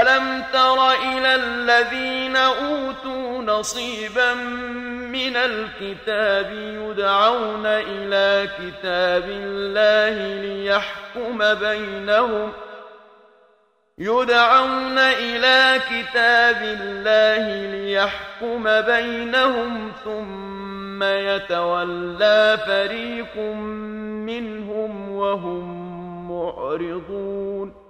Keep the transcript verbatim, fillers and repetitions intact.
ألم تر إلى الذين أوتوا نصيبا من الكتاب يدعون إلى كتاب الله ليحكم بينهم يدعون إلى كتاب الله ليحكم بينهم ثم يتولى فريق منهم وهم معرضون